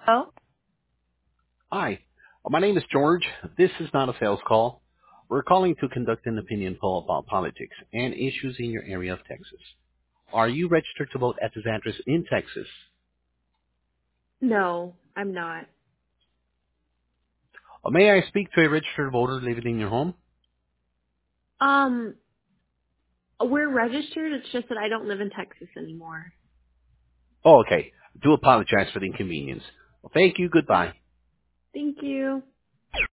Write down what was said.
Oh, Hi, my name is George. This is not a sales call. We're calling to conduct an opinion poll about politics and issues in your area of Texas. Are you registered to vote at this address in Texas? no, I'm not. May I speak to a registered voter living in your home? Um, we're registered. It's just that I don't live in Texas anymore. Oh, okay. Do apologize for the inconvenience. Well, thank you. Goodbye. Thank you.